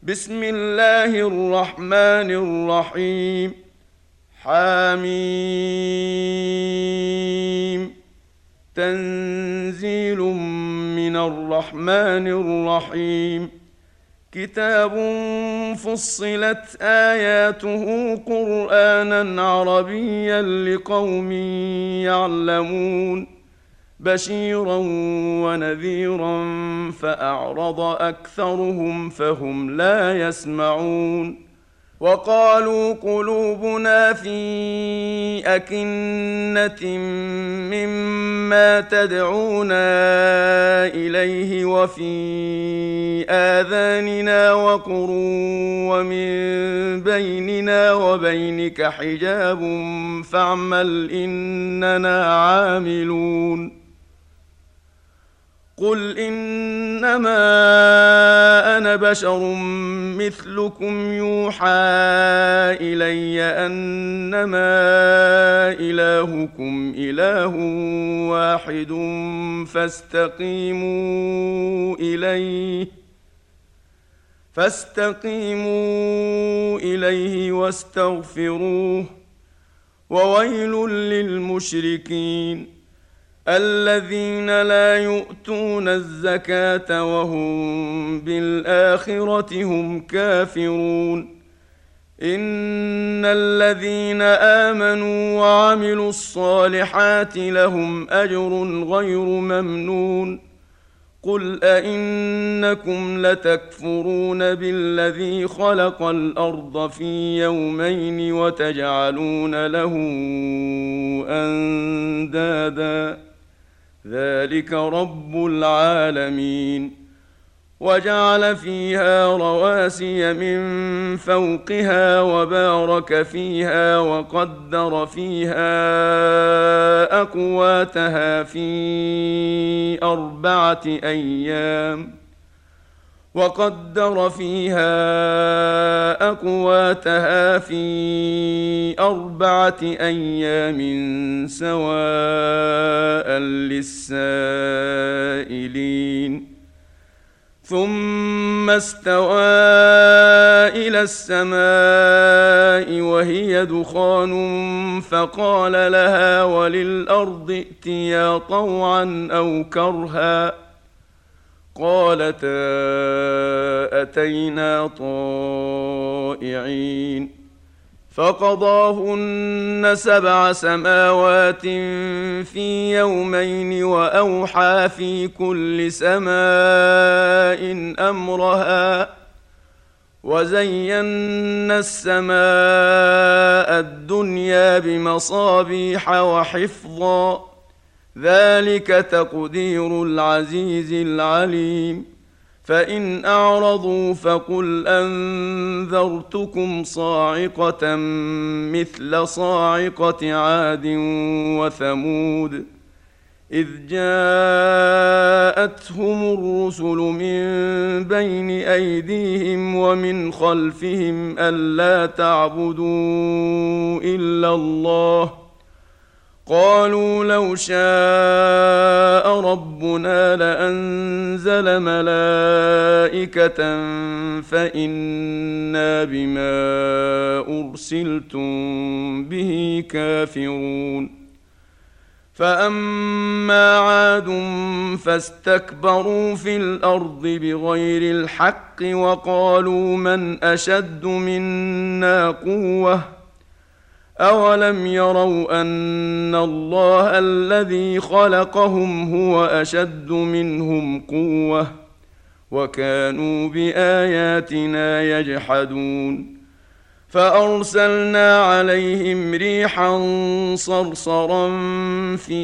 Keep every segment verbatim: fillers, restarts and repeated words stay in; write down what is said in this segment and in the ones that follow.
بسم الله الرحمن الرحيم. حميم. تنزيل من الرحمن الرحيم. كتاب فصلت آياته قرآنا عربيا لقوم يعلمون بشيرا ونذيرا فأعرض أكثرهم فهم لا يسمعون. وقالوا قلوبنا في أكنة مما تدعونا إليه وفي آذاننا وقر ومن بيننا وبينك حجاب فاعمل إننا عاملون. قل إنما أنا بشر مثلكم يوحى إلي أنما إلهكم إله واحد فاستقيموا إليه فاستقيموا إليه واستغفروه. وويل للمشركين الذين لا يؤتون الزكاة وهم بالآخرة هم كافرون. إن الذين آمنوا وعملوا الصالحات لهم أجر غير ممنون. قل أئنكم لتكفرون بالذي خلق الأرض في يومين وتجعلون له أندادا ذلك رب العالمين. وجعل فيها رواسي من فوقها وبارك فيها وقدر فيها أقواتها في أربعة أيام وقدر فيها أقواتها في أربعة أيام سواء للسائلين. ثم استوى إلى السماء وهي دخان فقال لها وللأرض ائتيا طوعا أو كرها قالتا أتينا طائعين. فقضاهن سبع سماوات في يومين وأوحى في كل سماء أمرها وزينا السماء الدنيا بمصابيح وحفظا ذلك تقدير العزيز العليم. فإن أعرضوا فقل أنذرتكم صاعقة مثل صاعقة عاد وثمود إذ جاءتهم الرسل من بين أيديهم ومن خلفهم ألا تعبدوا إلا الله قالوا لو شاء ربنا لأنزل ملائكة فإنا بما أرسلتم به كافرون. فأما عاد فاستكبروا في الأرض بغير الحق وقالوا من أشد منا قوة أولم يروا أن الله الذي خلقهم هو أشد منهم قوة وكانوا بآياتنا يجحدون. فأرسلنا عليهم ريحا صرصرا في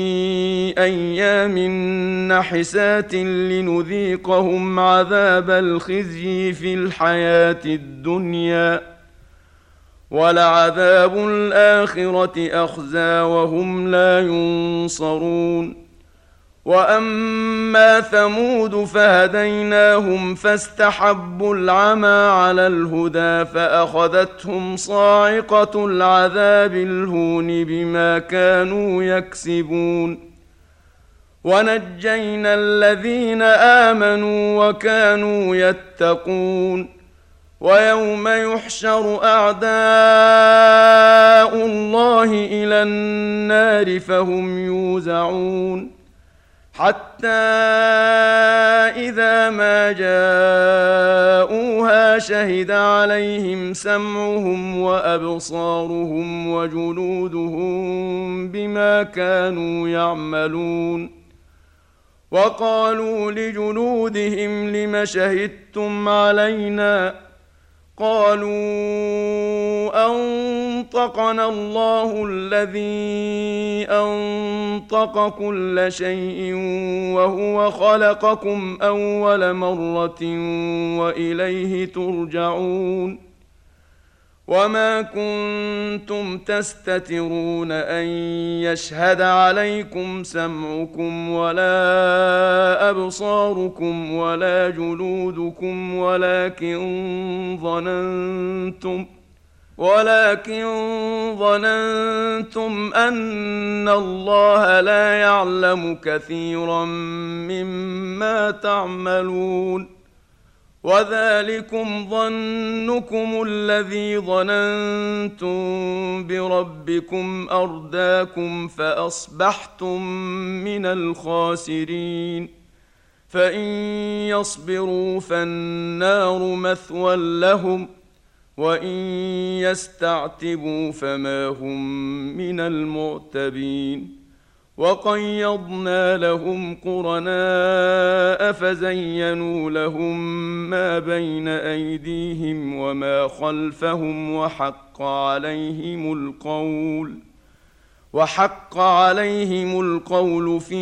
أيام نحسات لنذيقهم عذاب الخزي في الحياة الدنيا ولعذاب الآخرة أخزى وهم لا ينصرون. وأما ثمود فهديناهم فاستحبوا العمى على الهدى فأخذتهم صاعقة العذاب الهون بما كانوا يكسبون. ونجينا الذين آمنوا وكانوا يتقون ويوم يحشر أعداء الله إلى النار فهم يوزعون حتى إذا ما جاءوها شهد عليهم سمعهم وأبصارهم وجلودهم بما كانوا يعملون وقالوا لجلودهم لم شهدتم علينا قالوا أنطقنا الله الذي أنطق كل شيء وهو خلقكم أول مرة وإليه ترجعون وما كنتم تستترون أن يشهد عليكم سمعكم ولا أبصاركم ولا جلودكم ولكن ظننتم ولكن ظننتم أن الله لا يعلم كثيرا مما تعملون وذلكم ظنكم الذي ظننتم بربكم أرداكم فأصبحتم من الخاسرين فإن يصبروا فالنار مثوى لهم وإن يستعتبوا فما هم من المعتبين وقيضنا لهم قرناء فزينوا لهم ما بين أيديهم وما خلفهم وحق عليهم القول وحق عليهم القول في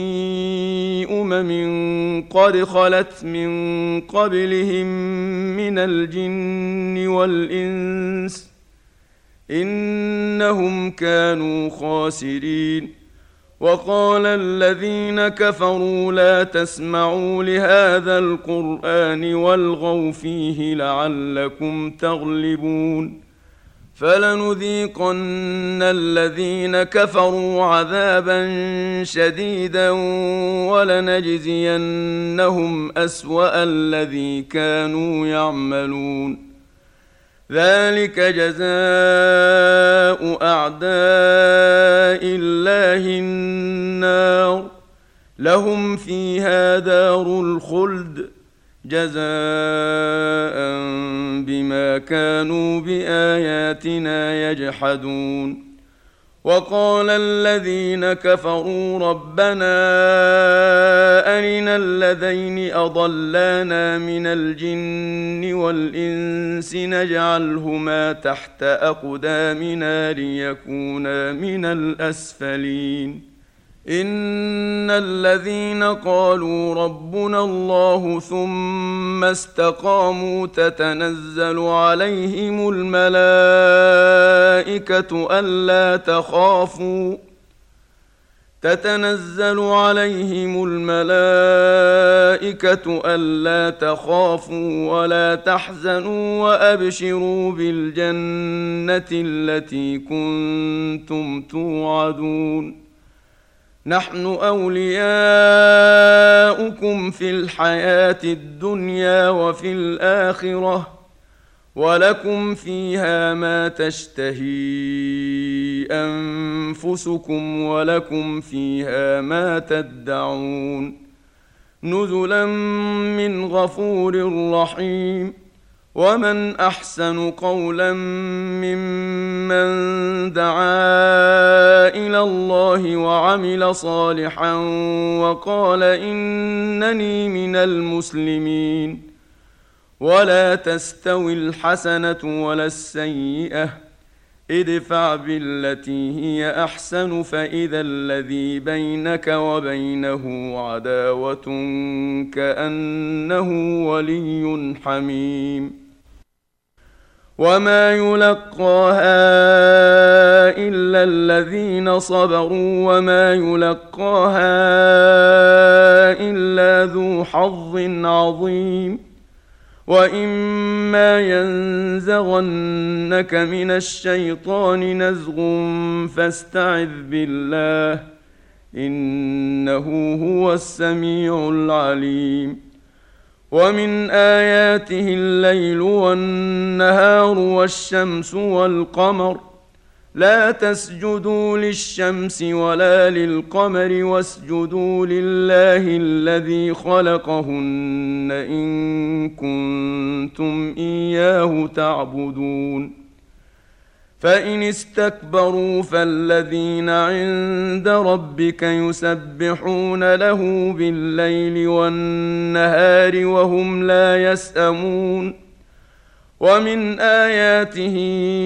أمم قد خلت من قبلهم من الجن والإنس إنهم كانوا خاسرين وقال الذين كفروا لا تسمعوا لهذا القرآن والغوا فيه لعلكم تغلبون فلنذيقن الذين كفروا عذابا شديدا ولنجزينهم أسوأ الذي كانوا يعملون ذلك جزاء أعداء الله النار لهم فيها دار الخلد جزاء بما كانوا بآياتنا يجحدون وقال الذين كفروا ربنا أرنا الذين أضلانا من الجن والإنس نجعلهما تحت أقدامنا ليكونا من الأسفلين إن الذين قالوا ربنا الله ثم استقاموا تتنزل عليهم الملائكة ألا تخافوا تتنزل عليهم الملائكة ألا تخافوا ولا تحزنوا وأبشروا بالجنة التي كنتم توعدون نحن أولياؤكم في الحياة الدنيا وفي الآخرة ولكم فيها ما تشتهي أنفسكم ولكم فيها ما تدعون نزلا من غفور رحيم ومن أحسن قولا ممن دعا إلى الله وعمل صالحا وقال إنني من المسلمين ولا تستوي الحسنة ولا السيئة ادفع بالتي هي أحسن فإذا الذي بينك وبينه عداوة كأنه ولي حميم وما يلقاها إلا الذين صبروا وما يلقاها إلا ذو حظ عظيم وإما ينزغنك من الشيطان نزغ فاستعذ بالله إنه هو السميع العليم ومن آياته الليل والنهار والشمس والقمر لا تسجدوا للشمس ولا للقمر واسجدوا لله الذي خلقهن إن كنتم إياه تعبدون فإن استكبروا فالذين عند ربك يسبحون له بالليل والنهار وهم لا يسأمون ومن آياته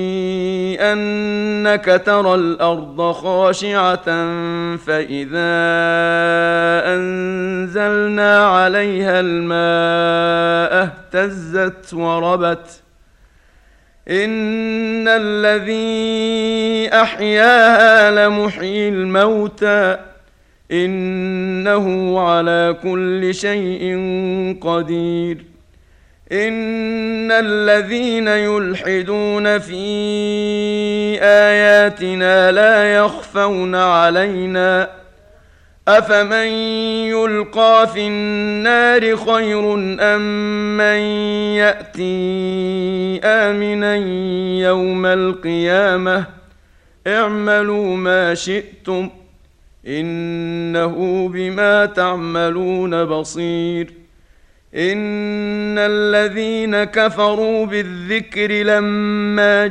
أنك ترى الأرض خاشعة فإذا أنزلنا عليها الماء اهتزت وربت إن الذي أحياها لمحيي الموتى إنه على كل شيء قدير إن الذين يلحدون في آياتنا لا يخفون علينا أفمن يلقى في النار خير أم من يأتي آمنا يوم القيامة اعملوا ما شئتم إنه بما تعملون بصير إن الذين كفروا بالذكر لما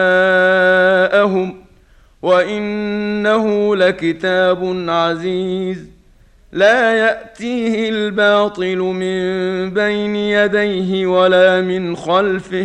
جاءهم وإنه لكتاب عزيز لا يأتيه الباطل من بين يديه ولا من خلفه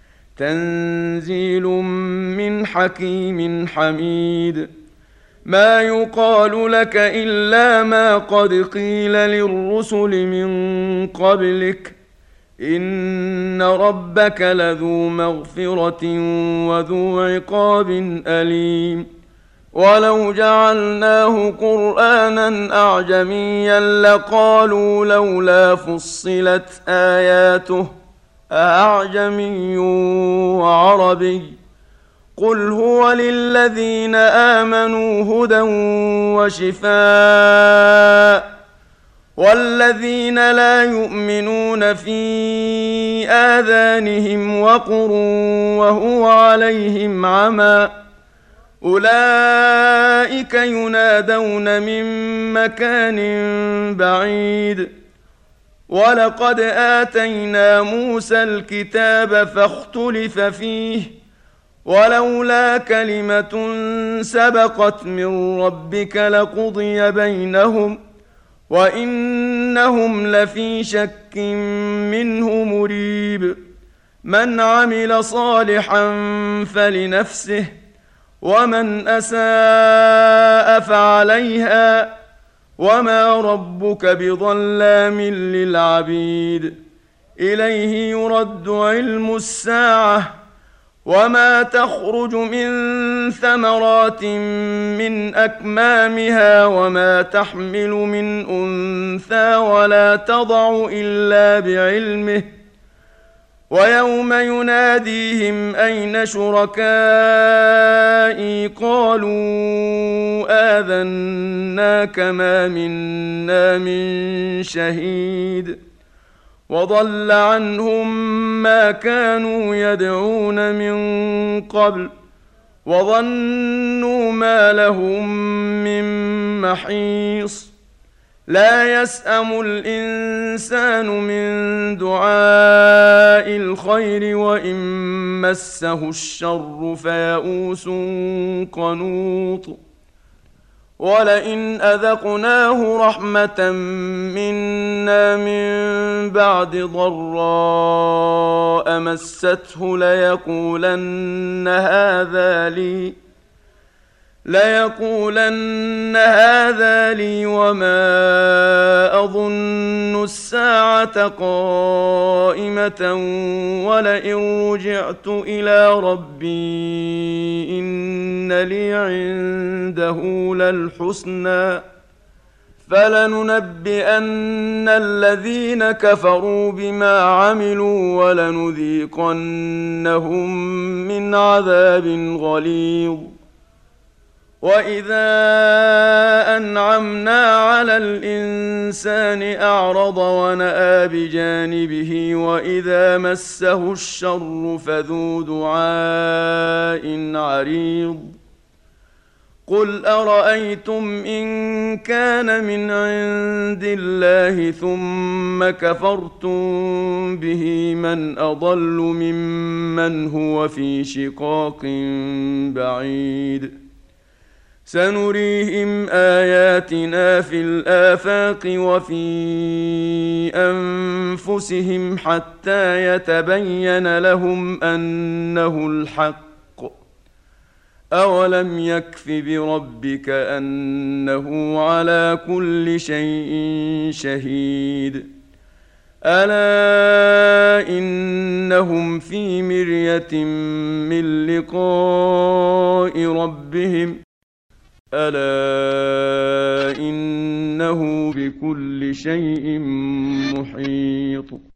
تنزيل من حكيم حميد ما يقال لك إلا ما قد قيل للرسل من قبلك إن ربك لذو مغفرة وذو عقاب أليم ولو جعلناه قرآنا أعجميا لقالوا لولا فصلت آياته أعجمي وعربي قل هو للذين آمنوا هدى وشفاء والذين لا يؤمنون في آذانهم وقر وهو عليهم عمى أولئك ينادون من مكان بعيد ولقد آتينا موسى الكتاب فاختلف فيه ولولا كلمة سبقت من ربك لقضي بينهم وإنهم لفي شك منه مريب من عمل صالحا فلنفسه ومن أساء فعليها وما ربك بظلام للعبيد إليه يرد علم الساعة وما تخرج من ثمرات من أكمامها وما تحمل من أنثى ولا تضع إلا بعلمه ويوم يناديهم أين شركائي قالوا آذناك ما منا من شهيد وضل عنهم ما كانوا يدعون من قبل وظنوا ما لهم من محيص لا يسأم الإنسان من دعاء الخير وإن مسه الشر فيئوس قنوط ولئن أذقناه رحمة منا من بعد ضراء مسته ليقولن هذا لي ليقولن هذا لي وما أظن الساعة قائمة ولئن رجعت إلى ربي إن لي عنده للحسنى فلننبئن الذين كفروا بما عملوا ولنذيقنهم من عذاب غليظ وإذا أنعمنا على الإنسان أعرض ونأى بجانبه وإذا مسه الشر فذو دعاء عريض قل أرأيتم إن كان من عند الله ثم كفرتم به من أضل ممن هو في شقاق بعيد سنريهم آياتنا في الآفاق وفي أنفسهم حتى يتبين لهم أنه الحق أولم يكف بربك أنه على كل شيء شهيد ألا إنهم في مرية من لقاء ربهم ألا إنه بكل شيء محيط